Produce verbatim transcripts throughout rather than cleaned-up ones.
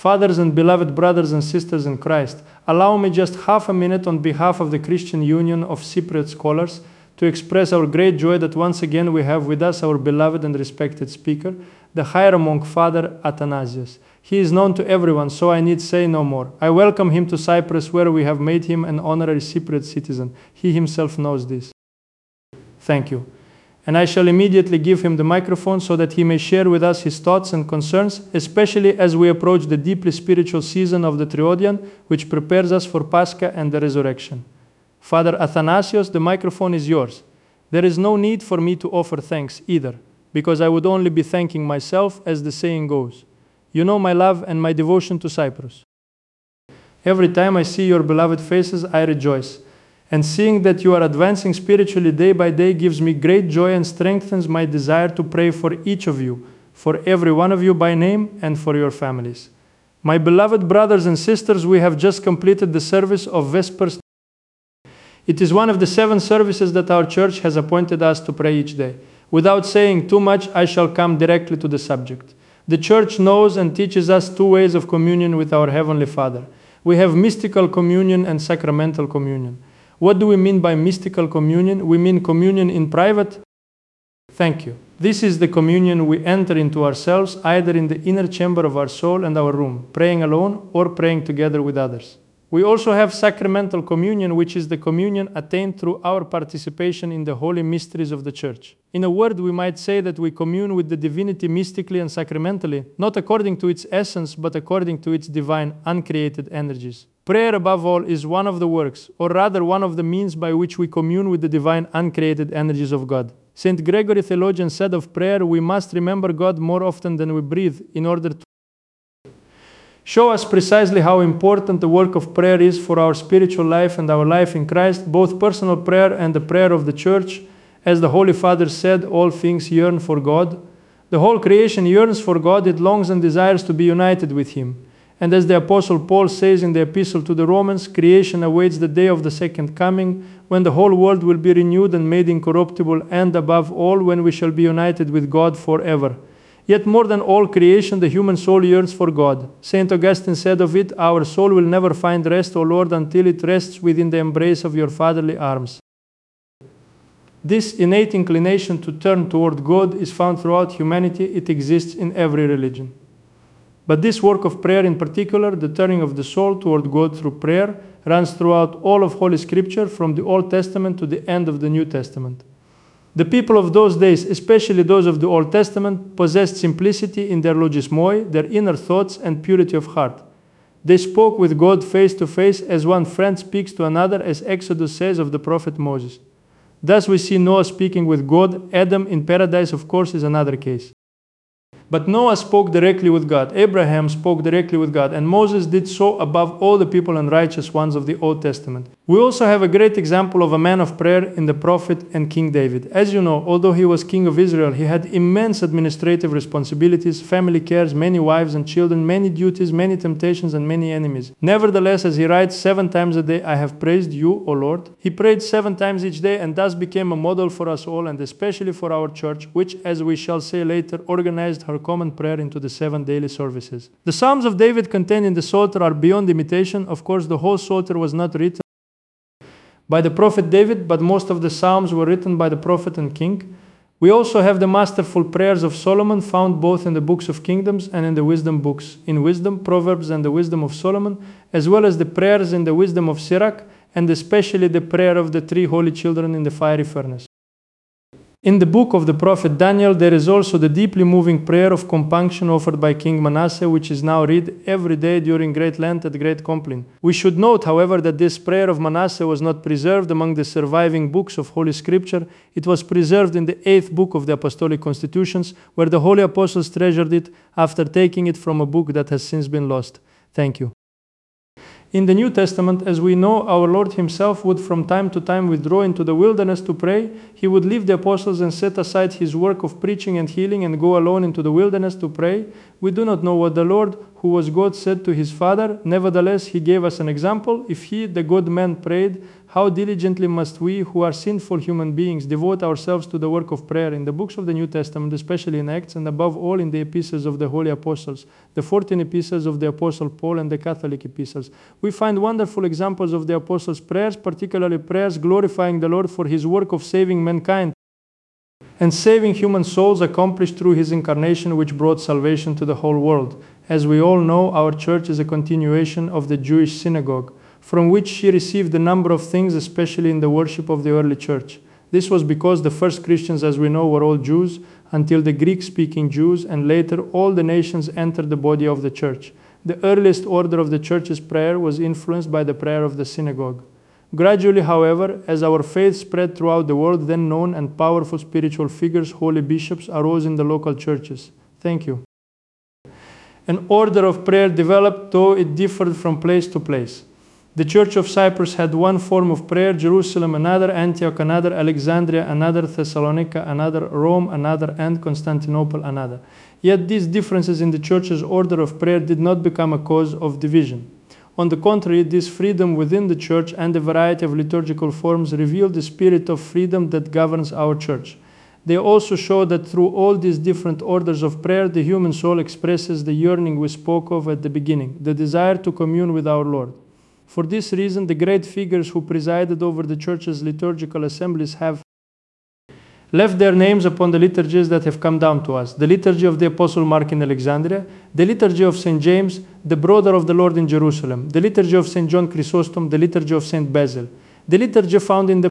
Fathers and beloved brothers and sisters in Christ, allow me just half a minute on behalf of the Christian Union of Cypriot Scholars to express our great joy that once again we have with us our beloved and respected speaker, the Hieromonk Father Athanasius. He is known to everyone, so I need say no more. I welcome him to Cyprus, where we have made him an honorary Cypriot citizen. He himself knows this. Thank you. And I shall immediately give him the microphone so that he may share with us his thoughts and concerns, especially as we approach the deeply spiritual season of the Triodian, which prepares us for Pascha and the resurrection. Father Athanasius, the microphone is yours. There is no need for me to offer thanks either, because I would only be thanking myself, as the saying goes. You know my love and my devotion to Cyprus. Every time I see your beloved faces, I rejoice. And seeing that you are advancing spiritually day by day gives me great joy and strengthens my desire to pray for each of you, for every one of you by name, and for your families. My beloved brothers and sisters, we have just completed the service of Vespers. It is one of the seven services that our church has appointed us to pray each day. Without saying too much, I shall come directly to the subject. The church knows and teaches us two ways of communion with our Heavenly Father. We have mystical communion and sacramental communion. What do we mean by mystical communion? We mean communion in private. Thank you. This is the communion we enter into ourselves, either in the inner chamber of our soul and our room, praying alone or praying together with others. We also have sacramental communion, which is the communion attained through our participation in the holy mysteries of the Church. In a word, we might say that we commune with the divinity mystically and sacramentally, not according to its essence, but according to its divine, uncreated energies. Prayer, above all, is one of the works, or rather one of the means by which we commune with the divine, uncreated energies of God. Saint Gregory Theologian said of prayer, we must remember God more often than we breathe in order to show us precisely how important the work of prayer is for our spiritual life and our life in Christ, both personal prayer and the prayer of the Church. As the Holy Father said, all things yearn for God. The whole creation yearns for God, it longs and desires to be united with Him. And as the Apostle Paul says in the Epistle to the Romans, creation awaits the day of the second coming, when the whole world will be renewed and made incorruptible, and above all, when we shall be united with God forever. Yet more than all creation, the human soul yearns for God. Saint Augustine said of it, our soul will never find rest, O Lord, until it rests within the embrace of your fatherly arms. This innate inclination to turn toward God is found throughout humanity. It exists in every religion. But this work of prayer in particular, the turning of the soul toward God through prayer, runs throughout all of Holy Scripture, from the Old Testament to the end of the New Testament. The people of those days, especially those of the Old Testament, possessed simplicity in their logismoi, their inner thoughts, and purity of heart. They spoke with God face to face as one friend speaks to another, as Exodus says of the prophet Moses. Thus we see Noah speaking with God. Adam in paradise, of course, is another case. But Noah spoke directly with God, Abraham spoke directly with God, and Moses did so above all the people and righteous ones of the Old Testament. We also have a great example of a man of prayer in the prophet and King David. As you know, although he was king of Israel, he had immense administrative responsibilities, family cares, many wives and children, many duties, many temptations, and many enemies. Nevertheless, as he writes, seven times a day I have praised you, O Lord. He prayed seven times each day, and thus became a model for us all, and especially for our church, which, as we shall say later, organized her common prayer into the seven daily services. The Psalms of David contained in the Psalter are beyond imitation. Of course, the whole Psalter was not written by the prophet David, but most of the Psalms were written by the prophet and king. We also have the masterful prayers of Solomon, found both in the books of Kingdoms and in the wisdom books. In Wisdom, Proverbs, and the Wisdom of Solomon, as well as the prayers in the Wisdom of Sirach, and especially the prayer of the three holy children in the fiery furnace. In the book of the prophet Daniel, there is also the deeply moving prayer of compunction offered by King Manasseh, which is now read every day during Great Lent at Great Compline. We should note, however, that this prayer of Manasseh was not preserved among the surviving books of Holy Scripture. It was preserved in the eighth book of the Apostolic Constitutions, where the Holy Apostles treasured it after taking it from a book that has since been lost. Thank you. In the New Testament, as we know, our Lord Himself would from time to time withdraw into the wilderness to pray. He would leave the apostles and set aside His work of preaching and healing and go alone into the wilderness to pray. We do not know what the Lord, who was God, said to his Father. Nevertheless, he gave us an example. If he, the God-man, prayed, how diligently must we, who are sinful human beings, devote ourselves to the work of prayer? In the books of the New Testament, especially in Acts, and above all in the epistles of the Holy Apostles, the fourteen epistles of the Apostle Paul and the Catholic epistles, we find wonderful examples of the Apostles' prayers, particularly prayers glorifying the Lord for his work of saving mankind and saving human souls accomplished through his incarnation, which brought salvation to the whole world. As we all know, our church is a continuation of the Jewish synagogue, from which she received a number of things, especially in the worship of the early church. This was because the first Christians, as we know, were all Jews, until the Greek-speaking Jews, and later all the nations entered the body of the church. The earliest order of the church's prayer was influenced by the prayer of the synagogue. Gradually, however, as our faith spread throughout the world, then known and powerful spiritual figures, holy bishops, arose in the local churches. Thank you. An order of prayer developed, though it differed from place to place. The Church of Cyprus had one form of prayer, Jerusalem another, Antioch another, Alexandria another, Thessalonica another, Rome another, and Constantinople another. Yet these differences in the Church's order of prayer did not become a cause of division. On the contrary, this freedom within the Church and the variety of liturgical forms reveal the spirit of freedom that governs our Church. They also show that through all these different orders of prayer, the human soul expresses the yearning we spoke of at the beginning, the desire to commune with our Lord. For this reason, the great figures who presided over the Church's liturgical assemblies have left their names upon the liturgies that have come down to us. The liturgy of the Apostle Mark in Alexandria, the liturgy of Saint James, the brother of the Lord in Jerusalem, the liturgy of Saint John Chrysostom, the liturgy of Saint Basil, the liturgy found in the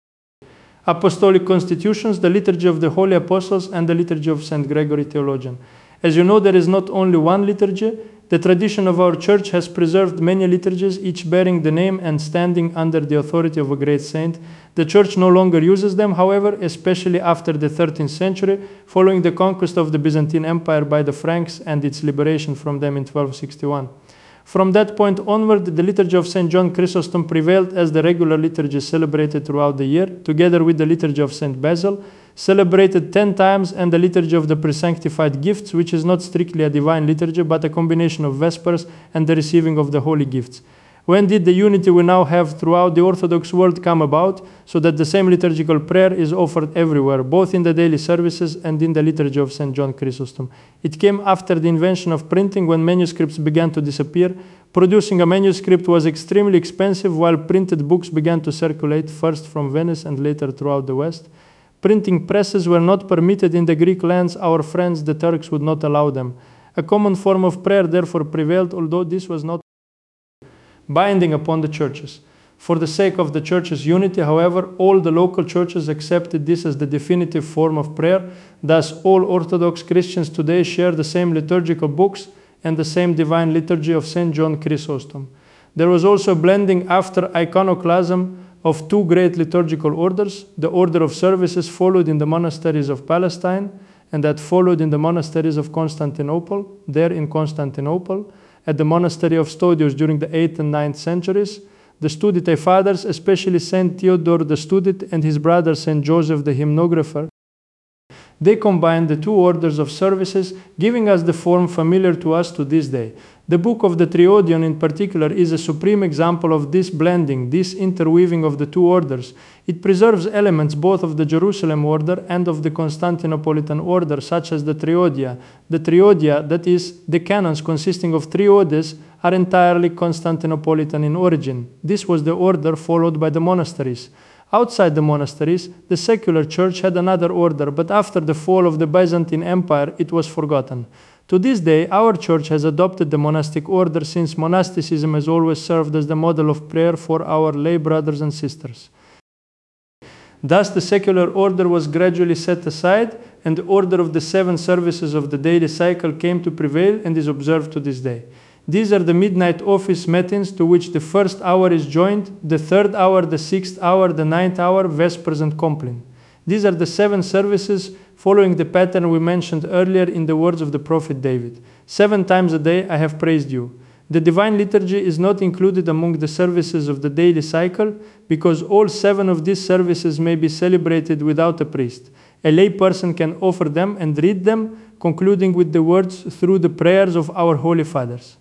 Apostolic Constitutions, the liturgy of the Holy Apostles, and the liturgy of Saint Gregory Theologian. As you know, there is not only one liturgy. The tradition of our Church has preserved many liturgies, each bearing the name and standing under the authority of a great saint. The Church no longer uses them, however, especially after the thirteenth century, following the conquest of the Byzantine Empire by the Franks and its liberation from them in twelve sixty-one. From that point onward, the liturgy of Saint John Chrysostom prevailed as the regular liturgy celebrated throughout the year, together with the liturgy of Saint Basil, celebrated ten times, and the liturgy of the presanctified gifts, which is not strictly a divine liturgy, but a combination of Vespers and the receiving of the holy gifts. When did the unity we now have throughout the Orthodox world come about, so that the same liturgical prayer is offered everywhere, both in the daily services and in the liturgy of Saint John Chrysostom? It came after the invention of printing, when manuscripts began to disappear. Producing a manuscript was extremely expensive, while printed books began to circulate, first from Venice and later throughout the West. Printing presses were not permitted in the Greek lands. Our friends, the Turks, would not allow them. A common form of prayer therefore prevailed, although this was not binding upon the churches. For the sake of the church's unity, however, all the local churches accepted this as the definitive form of prayer. Thus, all Orthodox Christians today share the same liturgical books and the same divine liturgy of Saint John Chrysostom. There was also a blending after iconoclasm of two great liturgical orders. The order of services followed in the monasteries of Palestine, and that followed in the monasteries of Constantinople, there in Constantinople, at the monastery of Stodios during the eighth and ninth centuries. The Studite fathers, especially Saint Theodore the Studite and his brother Saint Joseph the hymnographer, they combined the two orders of services, giving us the form familiar to us to this day. The book of the Triodion in particular is a supreme example of this blending, this interweaving of the two orders. It preserves elements both of the Jerusalem order and of the Constantinopolitan order, such as the Triodia. The Triodia, that is, the canons consisting of three odes, are entirely Constantinopolitan in origin. This was the order followed by the monasteries. Outside the monasteries, the secular church had another order, but after the fall of the Byzantine Empire, it was forgotten. To this day, our church has adopted the monastic order, since monasticism has always served as the model of prayer for our lay brothers and sisters. Thus, the secular order was gradually set aside, and the order of the seven services of the daily cycle came to prevail and is observed to this day. These are the midnight office matins, to which the first hour is joined, the third hour, the sixth hour, the ninth hour, vespers and complin. These are the seven services following the pattern we mentioned earlier in the words of the prophet David. Seven times a day I have praised you. The divine liturgy is not included among the services of the daily cycle, because all seven of these services may be celebrated without a priest. A lay person can offer them and read them concluding with the words, "through the prayers of our holy fathers."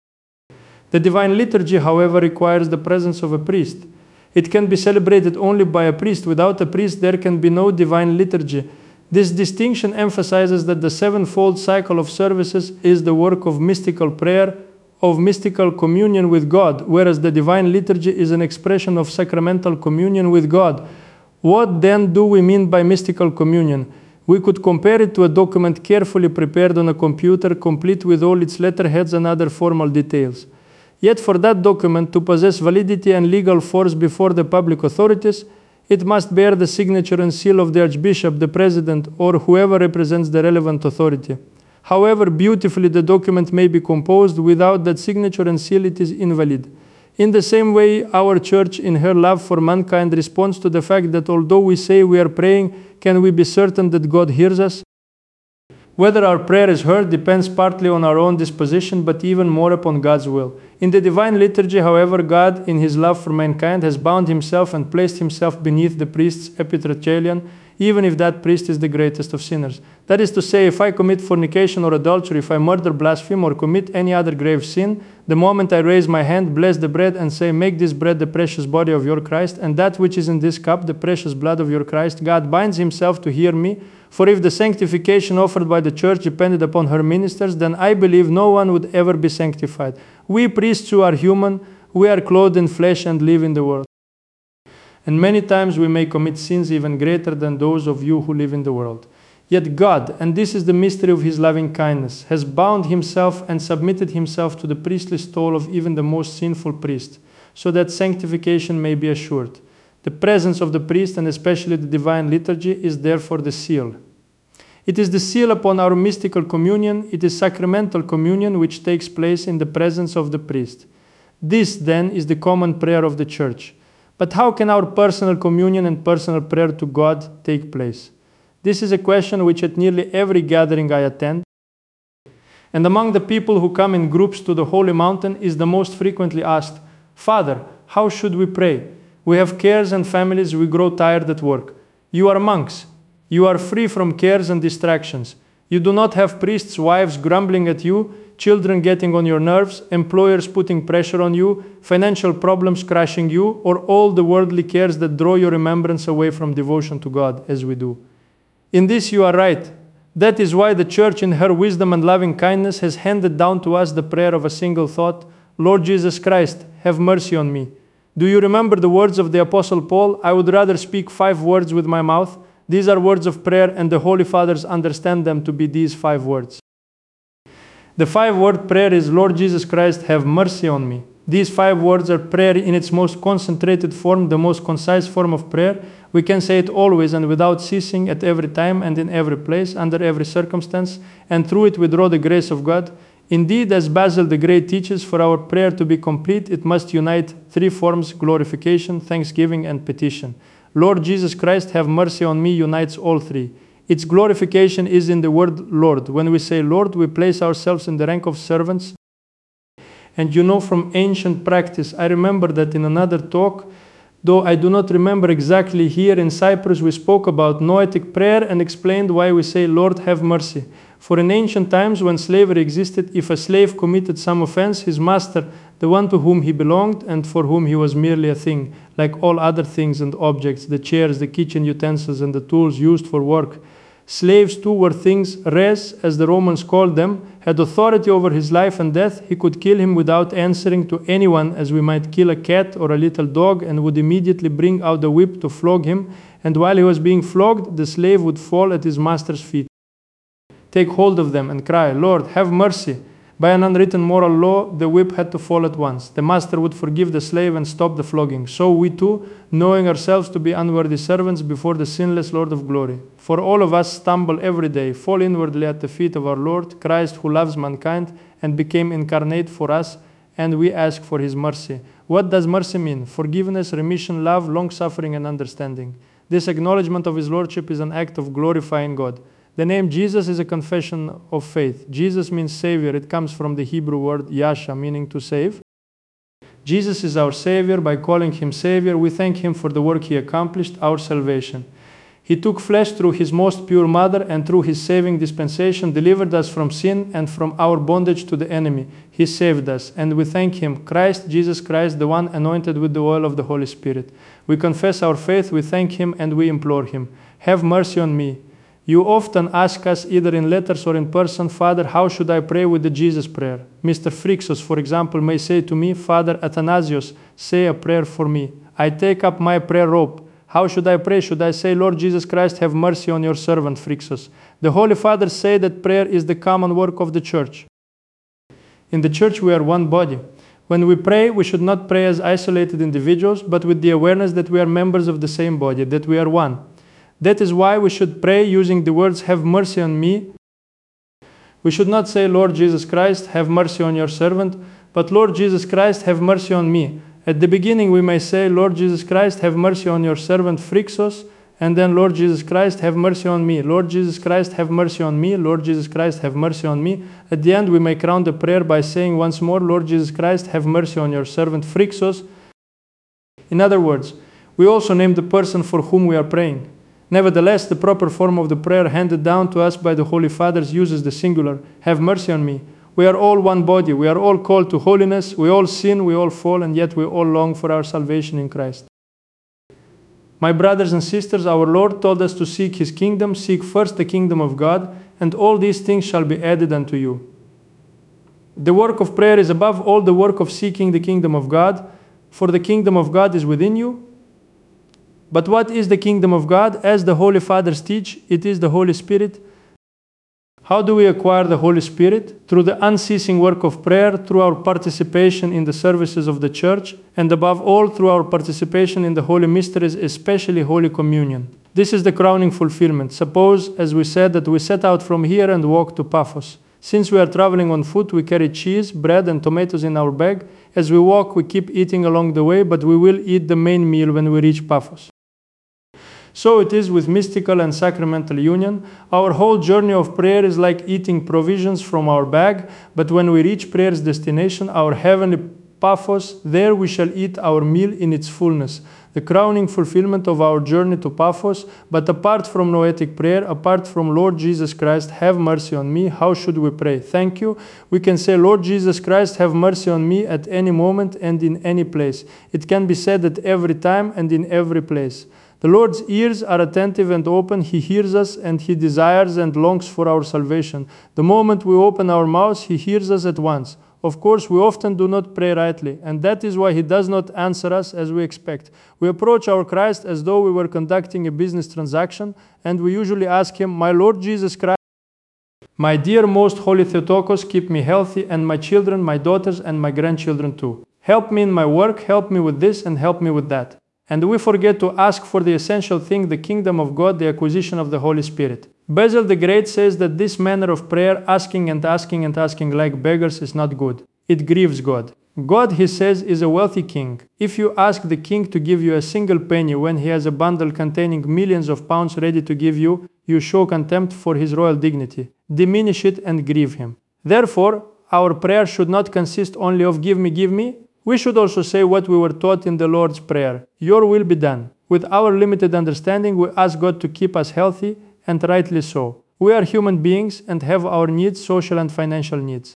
The divine liturgy, however, requires the presence of a priest. It can be celebrated only by a priest. Without a priest, there can be no divine liturgy. This distinction emphasizes that the sevenfold cycle of services is the work of mystical prayer, of mystical communion with God, whereas the divine liturgy is an expression of sacramental communion with God. What then do we mean by mystical communion? We could compare it to a document carefully prepared on a computer, complete with all its letterheads and other formal details. Yet for that document to possess validity and legal force before the public authorities, it must bear the signature and seal of the Archbishop, the President, or whoever represents the relevant authority. However beautifully the document may be composed, without that signature and seal it is invalid. In the same way, our Church, in her love for mankind, responds to the fact that although we say we are praying, can we be certain that God hears us? Whether our prayer is heard depends partly on our own disposition, but even more upon God's will. In the divine liturgy, however, God, in his love for mankind, has bound himself and placed himself beneath the priest's epitrachelion, even if that priest is the greatest of sinners. That is to say, if I commit fornication or adultery, if I murder, blaspheme, or commit any other grave sin, the moment I raise my hand, bless the bread, and say, "Make this bread the precious body of your Christ, and that which is in this cup the precious blood of your Christ," God binds himself to hear me. For if the sanctification offered by the Church depended upon her ministers, then I believe no one would ever be sanctified. We priests who are human, we are clothed in flesh and live in the world. And many times we may commit sins even greater than those of you who live in the world. Yet God, and this is the mystery of his loving kindness, has bound himself and submitted himself to the priestly stole of even the most sinful priest, so that sanctification may be assured. The presence of the priest, and especially the divine liturgy, is therefore the seal. It is the seal upon our mystical communion. It is sacramental communion which takes place in the presence of the priest. This, then, is the common prayer of the Church. But how can our personal communion and personal prayer to God take place? This is a question which at nearly every gathering I attend, and among the people who come in groups to the Holy Mountain is the most frequently asked, "Father, how should we pray? We have cares and families, we grow tired at work. You are monks. You are free from cares and distractions. You do not have priests' wives grumbling at you, children getting on your nerves, employers putting pressure on you, financial problems crushing you, or all the worldly cares that draw your remembrance away from devotion to God, as we do. In this you are right. That is why the Church, in her wisdom and loving kindness, has handed down to us the prayer of a single thought, Lord Jesus Christ, have mercy on me. Do you remember the words of the Apostle Paul? I would rather speak five words with my mouth. These are words of prayer, and the Holy Fathers understand them to be these five words. The five-word prayer is, Lord Jesus Christ, have mercy on me. These five words are prayer in its most concentrated form, the most concise form of prayer. We can say it always and without ceasing, at every time and in every place, under every circumstance, and through it we draw the grace of God. Indeed, as Basil the Great teaches, for our prayer to be complete, it must unite three forms: glorification, thanksgiving, and petition. Lord Jesus Christ, have mercy on me unites all three. Its glorification is in the word Lord. When we say Lord, we place ourselves in the rank of servants. And you know from ancient practice, I remember that in another talk, though I do not remember exactly, here in Cyprus we spoke about noetic prayer and explained why we say, Lord, have mercy. For in ancient times when slavery existed, if a slave committed some offense, his master, the one to whom he belonged and for whom he was merely a thing, like all other things and objects, the chairs, the kitchen utensils, and the tools used for work. Slaves too were things, res, as the Romans called them, had authority over his life and death. He could kill him without answering to anyone, as we might kill a cat or a little dog, and would immediately bring out the whip to flog him, and while he was being flogged, the slave would fall at his master's feet, take hold of them and cry, Lord, have mercy. By an unwritten moral law, the whip had to fall at once. The master would forgive the slave and stop the flogging. So we too, knowing ourselves to be unworthy servants before the sinless Lord of glory. For all of us stumble every day, fall inwardly at the feet of our Lord, Christ, who loves mankind and became incarnate for us, and we ask for his mercy. What does mercy mean? Forgiveness, remission, love, long-suffering, and understanding. This acknowledgement of his Lordship is an act of glorifying God. The name Jesus is a confession of faith. Jesus means Savior. It comes from the Hebrew word Yasha, meaning to save. Jesus is our Savior. By calling him Savior, we thank him for the work he accomplished, our salvation. He took flesh through his most pure mother, and through his saving dispensation delivered us from sin and from our bondage to the enemy. He saved us, and we thank him, Christ, Jesus Christ, the one anointed with the oil of the Holy Spirit. We confess our faith, we thank him, and we implore him. Have mercy on me. You often ask us, either in letters or in person, Father, how should I pray with the Jesus prayer? Mister Phrixos, for example, may say to me, Father Athanasios, say a prayer for me. I take up my prayer rope. How should I pray? Should I say, Lord Jesus Christ, have mercy on your servant, Phrixos? The Holy Fathers say that prayer is the common work of the Church. In the Church, we are one body. When we pray, we should not pray as isolated individuals, but with the awareness that we are members of the same body, that we are one. That is why we should pray using the words, have mercy on me. We should not say, Lord Jesus Christ, have mercy on your servant, but Lord Jesus Christ, have mercy on me. At the beginning, we may say, Lord Jesus Christ, have mercy on your servant Phrixos, and then, Lord Jesus Christ, have mercy on me. Lord Jesus Christ, have mercy on me. Lord Jesus Christ, have mercy on me. At the end, we may crown the prayer by saying once more, Lord Jesus Christ, have mercy on your servant Phrixos. In other words, we also name the person for whom we are praying. Nevertheless, the proper form of the prayer handed down to us by the Holy Fathers uses the singular, have mercy on me. We are all one body, we are all called to holiness, we all sin, we all fall, and yet we all long for our salvation in Christ. My brothers and sisters, our Lord told us to seek his kingdom, seek first the kingdom of God, and all these things shall be added unto you. The work of prayer is above all the work of seeking the kingdom of God, for the kingdom of God is within you. But what is the kingdom of God? As the Holy Fathers teach, it is the Holy Spirit. How do we acquire the Holy Spirit? Through the unceasing work of prayer, through our participation in the services of the Church, and above all, through our participation in the Holy Mysteries, especially Holy Communion. This is the crowning fulfillment. Suppose, as we said, that we set out from here and walk to Paphos. Since we are traveling on foot, we carry cheese, bread, and tomatoes in our bag. As we walk, we keep eating along the way, but we will eat the main meal when we reach Paphos. So it is with mystical and sacramental union. Our whole journey of prayer is like eating provisions from our bag, but when we reach prayer's destination, our heavenly Paphos, there we shall eat our meal in its fullness, the crowning fulfillment of our journey to Paphos. But apart from noetic prayer, apart from Lord Jesus Christ, have mercy on me, how should we pray? Thank you. We can say, Lord Jesus Christ, have mercy on me at any moment and in any place. It can be said at every time and in every place. The Lord's ears are attentive and open. He hears us, and he desires and longs for our salvation. The moment we open our mouths, he hears us at once. Of course, we often do not pray rightly, and that is why he does not answer us as we expect. We approach our Christ as though we were conducting a business transaction, and we usually ask him, My Lord Jesus Christ, my dear most holy Theotokos, keep me healthy, and my children, my daughters, and my grandchildren too. Help me in my work, help me with this, and help me with that. And we forget to ask for the essential thing, the kingdom of God, the acquisition of the Holy Spirit. Basil the Great says that this manner of prayer, asking and asking and asking like beggars, is not good. It grieves God. God, he says, is a wealthy king. If you ask the king to give you a single penny when he has a bundle containing millions of pounds ready to give you, you show contempt for his royal dignity. Diminish it and grieve him. Therefore, our prayer should not consist only of give me, give me. We should also say what we were taught in the Lord's Prayer. Your will be done. With our limited understanding, we ask God to keep us healthy, and rightly so. We are human beings and have our needs, social and financial needs,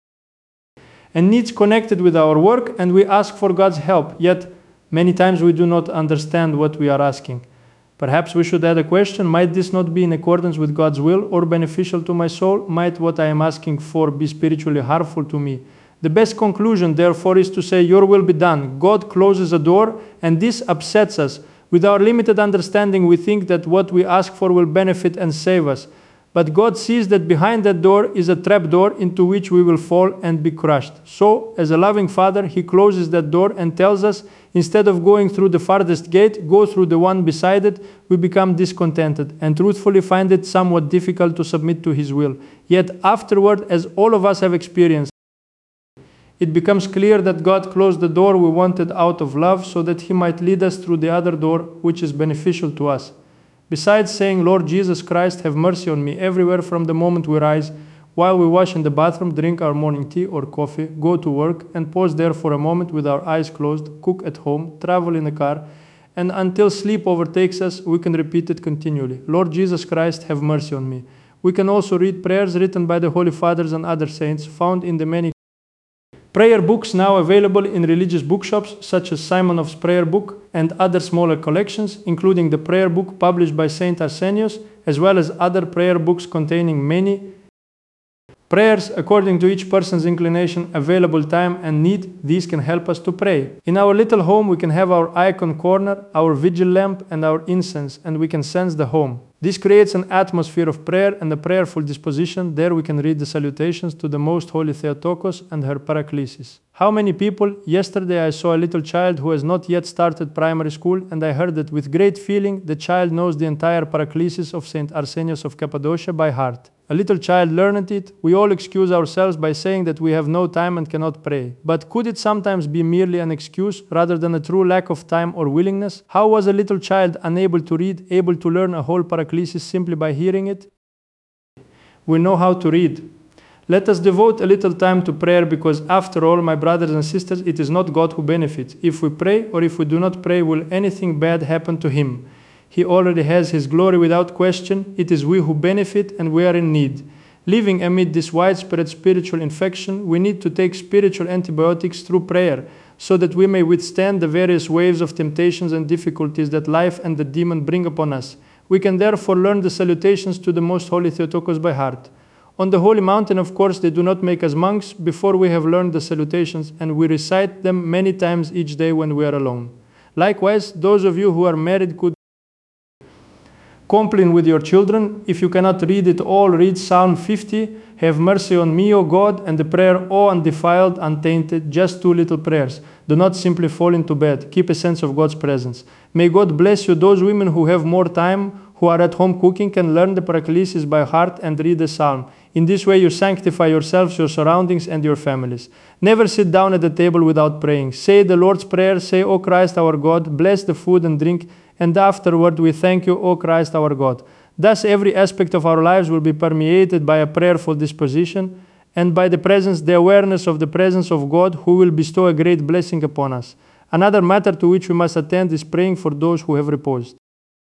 and needs connected with our work, and we ask for God's help, yet many times we do not understand what we are asking. Perhaps we should add a question, might this not be in accordance with God's will or beneficial to my soul? Might what I am asking for be spiritually harmful to me? The best conclusion, therefore, is to say, your will be done. God closes a door, and this upsets us. With our limited understanding, we think that what we ask for will benefit and save us. But God sees that behind that door is a trap door into which we will fall and be crushed. So, as a loving Father, he closes that door and tells us, instead of going through the farthest gate, go through the one beside it. We become discontented and truthfully find it somewhat difficult to submit to his will. Yet afterward, as all of us have experienced, it becomes clear that God closed the door we wanted out of love so that he might lead us through the other door which is beneficial to us. Besides saying, Lord Jesus Christ, have mercy on me everywhere from the moment we rise, while we wash in the bathroom, drink our morning tea or coffee, go to work, and pause there for a moment with our eyes closed, cook at home, travel in a car, and until sleep overtakes us, we can repeat it continually. Lord Jesus Christ, have mercy on me. We can also read prayers written by the Holy Fathers and other saints, found in the many prayer books now available in religious bookshops, such as Simonov's Prayer Book and other smaller collections, including the prayer book published by Saint Arsenius, as well as other prayer books containing many prayers according to each person's inclination, available time, and need. These can help us to pray. In our little home, we can have our icon corner, our vigil lamp, and our incense, and we can sense the home. This creates an atmosphere of prayer and a prayerful disposition. There we can read the salutations to the Most Holy Theotokos and her Paraclesis. How many people? Yesterday I saw a little child who has not yet started primary school, and I heard that with great feeling the child knows the entire Paraclesis of Saint Arsenius of Cappadocia by heart. A little child learned it. We all excuse ourselves by saying that we have no time and cannot pray. But could it sometimes be merely an excuse rather than a true lack of time or willingness? How was a little child unable to read, able to learn a whole Paraclesis simply by hearing it? We know how to read. Let us devote a little time to prayer, because after all, my brothers and sisters, it is not God who benefits. If we pray or if we do not pray, will anything bad happen to him? He already has his glory without question. It is we who benefit, and we are in need. Living amid this widespread spiritual infection, we need to take spiritual antibiotics through prayer, so that we may withstand the various waves of temptations and difficulties that life and the demon bring upon us. We can therefore learn the salutations to the Most Holy Theotokos by heart. On the Holy Mountain, of course, they do not make us monks before we have learned the salutations, and we recite them many times each day when we are alone. Likewise, those of you who are married could complain with your children. If you cannot read it all, read Psalm fifty, have mercy on me, O God, and the prayer, O undefiled, untainted, just two little prayers. Do not simply fall into bed. Keep a sense of God's presence. May God bless you. Those women who have more time, who are at home cooking, can learn the Paraclesis by heart and read the Psalm. In this way you sanctify yourselves, your surroundings, and your families. Never sit down at the table without praying. Say the Lord's Prayer. Say, O Christ our God, bless the food and drink, and afterward we thank you, O Christ our God. Thus every aspect of our lives will be permeated by a prayerful disposition, and by the presence, the awareness of the presence of God, who will bestow a great blessing upon us. Another matter to which we must attend is praying for those who have reposed,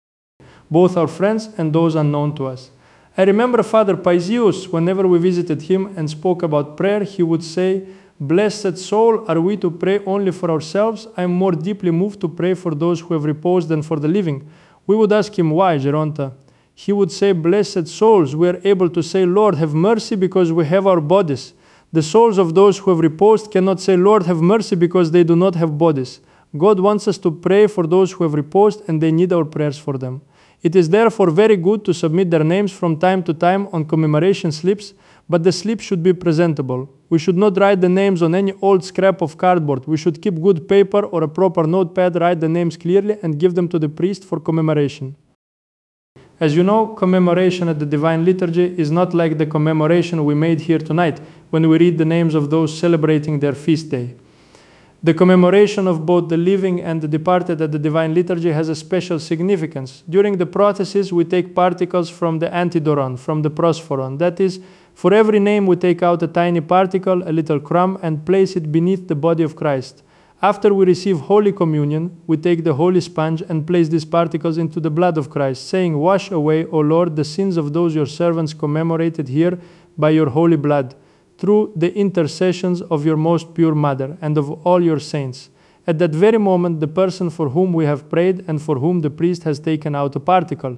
both our friends and those unknown to us. I remember Father Paisius, whenever we visited him and spoke about prayer, he would say, "Blessed soul, are we to pray only for ourselves? I am more deeply moved to pray for those who have reposed than for the living." We would ask him, "Why, Geronta?" He would say, "Blessed souls, we are able to say, Lord, have mercy, because we have our bodies. The souls of those who have reposed cannot say, Lord, have mercy, because they do not have bodies. God wants us to pray for those who have reposed, and they need our prayers for them. It is therefore very good to submit their names from time to time on commemoration slips, but the slip should be presentable. We should not write the names on any old scrap of cardboard. We should keep good paper or a proper notepad, write the names clearly, and give them to the priest for commemoration." As you know, commemoration at the Divine Liturgy is not like the commemoration we made here tonight, when we read the names of those celebrating their feast day. The commemoration of both the living and the departed at the Divine Liturgy has a special significance. During the prothesis, we take particles from the antidoron, from the prosphoron. That is, for every name we take out a tiny particle, a little crumb, and place it beneath the body of Christ. After we receive Holy Communion, we take the holy sponge and place these particles into the blood of Christ, saying, "Wash away, O Lord, the sins of those your servants commemorated here by your holy blood, through the intercessions of your most pure mother and of all your saints." At that very moment, the person for whom we have prayed and for whom the priest has taken out a particle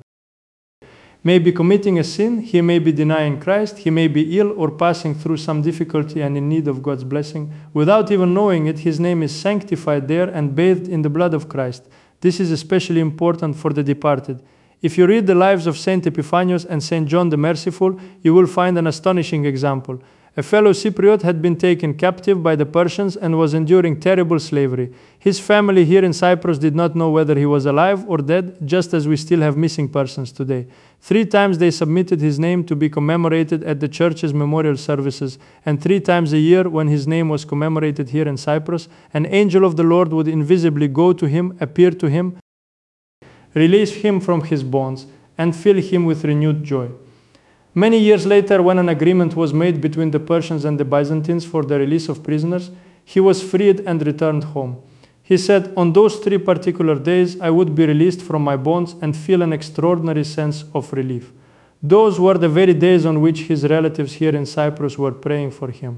may be committing a sin, he may be denying Christ, he may be ill or passing through some difficulty and in need of God's blessing. Without even knowing it, his name is sanctified there and bathed in the blood of Christ. This is especially important for the departed. If you read the lives of Saint Epiphanius and Saint John the Merciful, you will find an astonishing example. A fellow Cypriot had been taken captive by the Persians and was enduring terrible slavery. His family here in Cyprus did not know whether he was alive or dead, just as we still have missing persons today. Three times they submitted his name to be commemorated at the church's memorial services, and three times a year, when his name was commemorated here in Cyprus, an angel of the Lord would invisibly go to him, appear to him, release him from his bonds, and fill him with renewed joy. Many years later, when an agreement was made between the Persians and the Byzantines for the release of prisoners, he was freed and returned home. He said, on those three particular days, I would be released from my bonds and feel an extraordinary sense of relief. Those were the very days on which his relatives here in Cyprus were praying for him.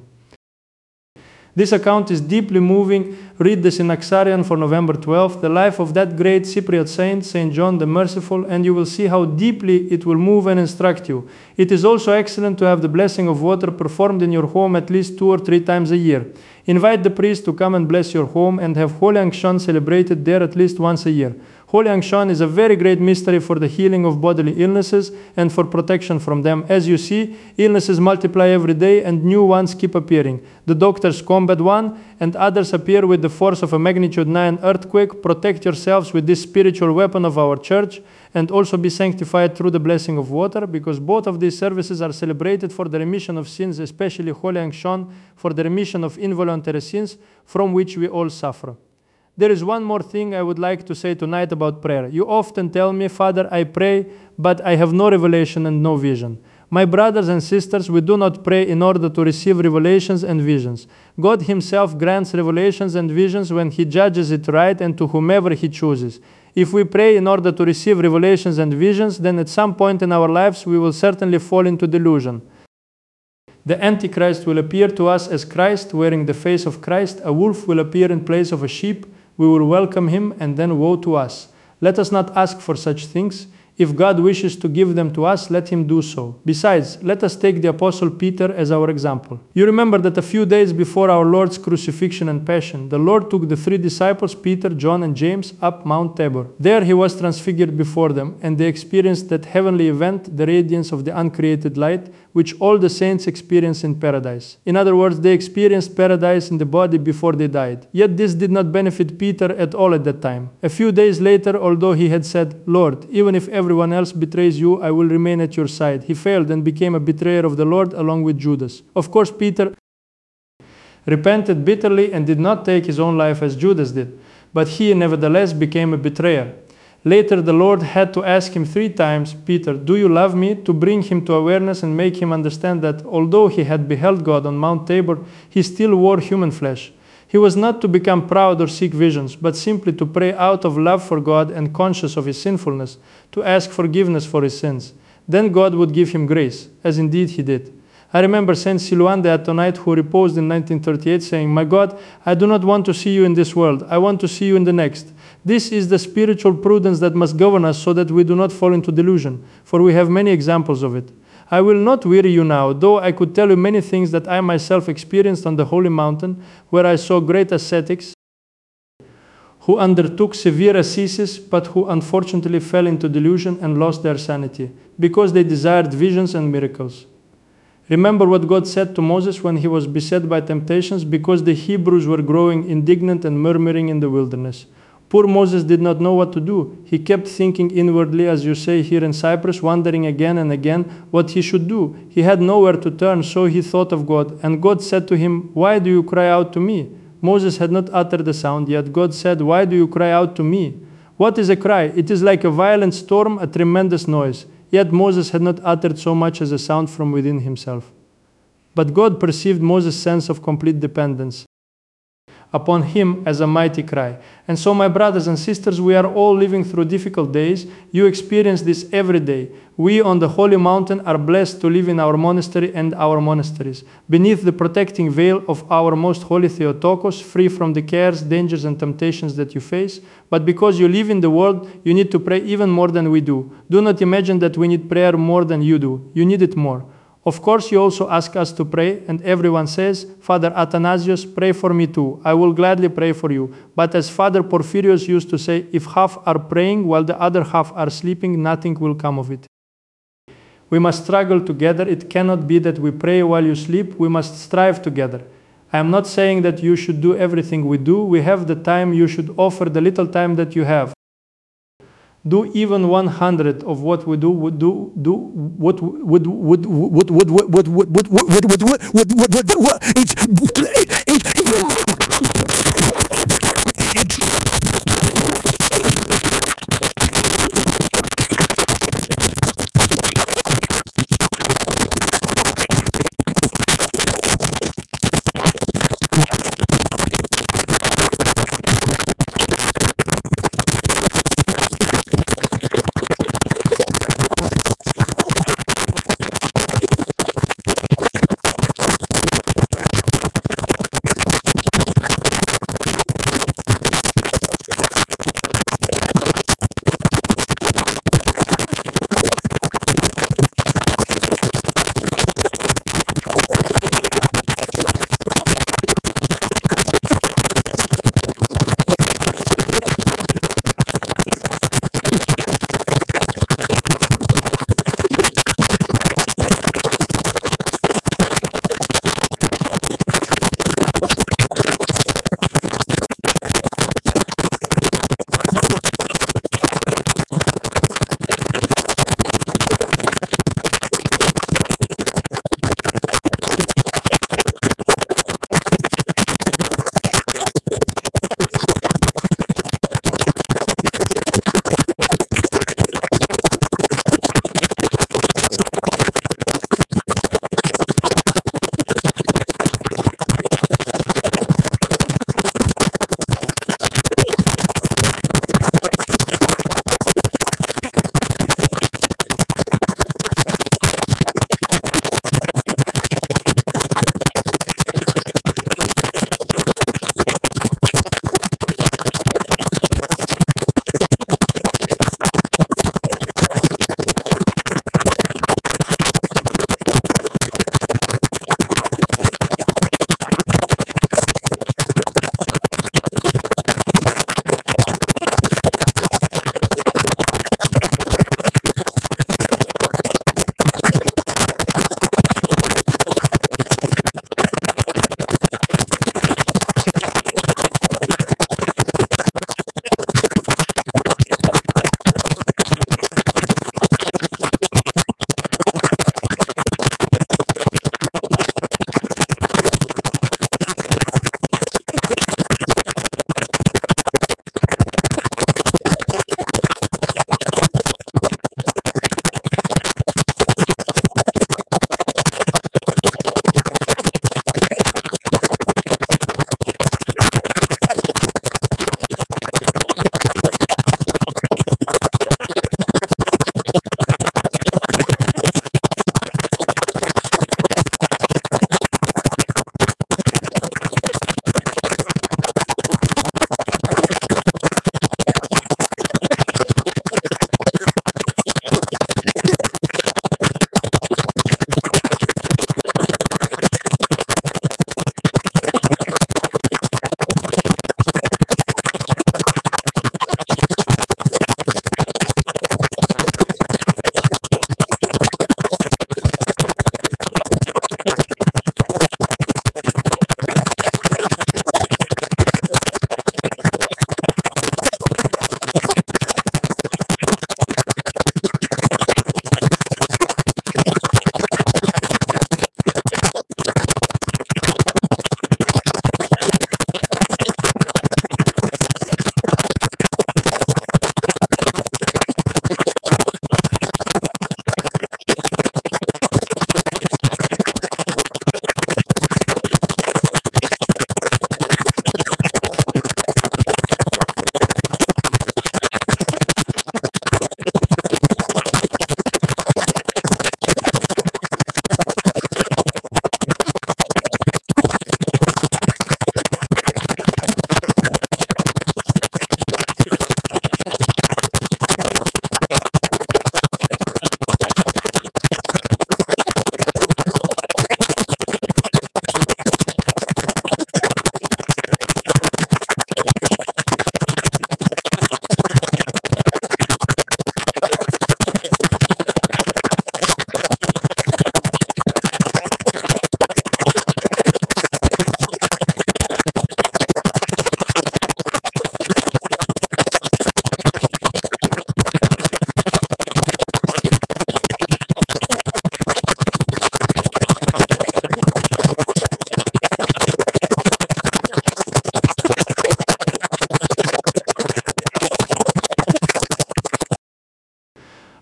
This account is deeply moving. Read the Synaxarion for November twelfth, the life of that great Cypriot saint, Saint John the Merciful, and you will see how deeply it will move and instruct you. It is also excellent to have the blessing of water performed in your home at least two or three times a year. Invite the priest to come and bless your home and have Holy Ankhshon celebrated there at least once a year. Holy Ankhshon is a very great mystery for the healing of bodily illnesses and for protection from them. As you see, illnesses multiply every day and new ones keep appearing. The doctors combat one and others appear with the force of a magnitude nine earthquake. Protect yourselves with this spiritual weapon of our church and also be sanctified through the blessing of water, because both of these services are celebrated for the remission of sins, especially Holy Ankhshon for the remission of involuntary sins from which we all suffer. There is one more thing I would like to say tonight about prayer. You often tell me, Father, I pray, but I have no revelation and no vision. My brothers and sisters, we do not pray in order to receive revelations and visions. God himself grants revelations and visions when he judges it right and to whomever he chooses. If we pray in order to receive revelations and visions, then at some point in our lives we will certainly fall into delusion. The Antichrist will appear to us as Christ, wearing the face of Christ. A wolf will appear in place of a sheep. We will welcome him, and then woe to us. Let us not ask for such things. If God wishes to give them to us, let him do so. Besides, let us take the Apostle Peter as our example. You remember that a few days before our Lord's crucifixion and passion, the Lord took the three disciples, Peter, John, and James, up Mount Tabor. There he was transfigured before them, and they experienced that heavenly event, the radiance of the uncreated light, which all the saints experience in paradise. In other words, they experienced paradise in the body before they died. Yet this did not benefit Peter at all at that time. A few days later, although he had said, Lord, even if everyone else betrays you, I will remain at your side, he failed and became a betrayer of the Lord along with Judas. Of course, Peter repented bitterly and did not take his own life as Judas did, but he nevertheless became a betrayer. Later, the Lord had to ask him three times, Peter, do you love me? To bring him to awareness and make him understand that although he had beheld God on Mount Tabor, he still wore human flesh. He was not to become proud or seek visions, but simply to pray out of love for God and conscious of his sinfulness, to ask forgiveness for his sins. Then God would give him grace, as indeed he did. I remember Saint Silouan the Atonite, who reposed in nineteen thirty-eight, saying, My God, I do not want to see you in this world. I want to see you in the next. This is the spiritual prudence that must govern us so that we do not fall into delusion, for we have many examples of it. I will not weary you now, though I could tell you many things that I myself experienced on the Holy Mountain, where I saw great ascetics who undertook severe ascesis, but who unfortunately fell into delusion and lost their sanity, because they desired visions and miracles. Remember what God said to Moses when he was beset by temptations, because the Hebrews were growing indignant and murmuring in the wilderness. Poor Moses did not know what to do. He kept thinking inwardly, as you say here in Cyprus, wondering again and again what he should do. He had nowhere to turn, so he thought of God. And God said to him, Why do you cry out to me? Moses had not uttered a sound, yet God said, Why do you cry out to me? What is a cry? It is like a violent storm, a tremendous noise. Yet Moses had not uttered so much as a sound from within himself. But God perceived Moses' sense of complete dependence upon him as a mighty cry. And so, my brothers and sisters, we are all living through difficult days. You experience this every day. We on the Holy Mountain are blessed to live in our monastery and our monasteries, beneath the protecting veil of our most holy Theotokos, free from the cares, dangers, and temptations that you face. But because you live in the world, you need to pray even more than we do. Do not imagine that we need prayer more than you do. You need it more. Of course, you also ask us to pray, and everyone says, Father Athanasius, pray for me too. I will gladly pray for you. But as Father Porphyrios used to say, if half are praying while the other half are sleeping, nothing will come of it. We must struggle together. It cannot be that we pray while you sleep. We must strive together. I am not saying that you should do everything we do. We have the time. You should offer the little time that you have. Do even one hundred of what we do would do do what would would would would would would would would would would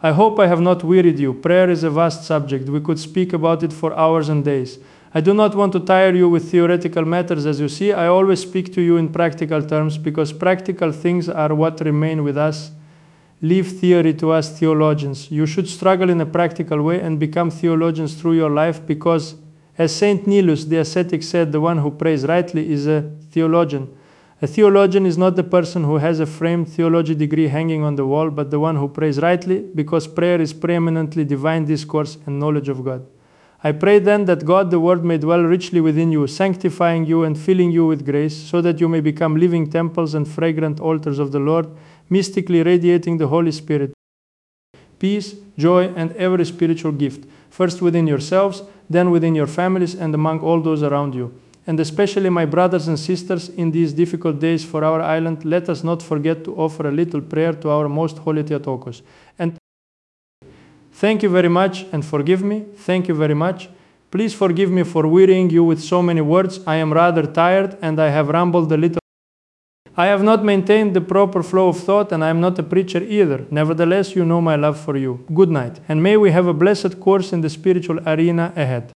I hope I have not wearied you. Prayer is a vast subject. We could speak about it for hours and days. I do not want to tire you with theoretical matters. As you see, I always speak to you in practical terms because practical things are what remain with us. Leave theory to us theologians. You should struggle in a practical way and become theologians through your life because, as Saint Nilus the ascetic said, the one who prays rightly is a theologian. A theologian is not the person who has a framed theology degree hanging on the wall, but the one who prays rightly, because prayer is preeminently divine discourse and knowledge of God. I pray then that God the Word may dwell richly within you, sanctifying you and filling you with grace, so that you may become living temples and fragrant altars of the Lord, mystically radiating the Holy Spirit, peace, joy, and every spiritual gift, first within yourselves, then within your families and among all those around you. And especially my brothers and sisters, in these difficult days for our island, let us not forget to offer a little prayer to our most holy Theotokos. And thank you very much and forgive me. Thank you very much. Please forgive me for wearying you with so many words. I am rather tired and I have rambled a little. I have not maintained the proper flow of thought and I am not a preacher either. Nevertheless, you know my love for you. Good night, and may we have a blessed course in the spiritual arena ahead.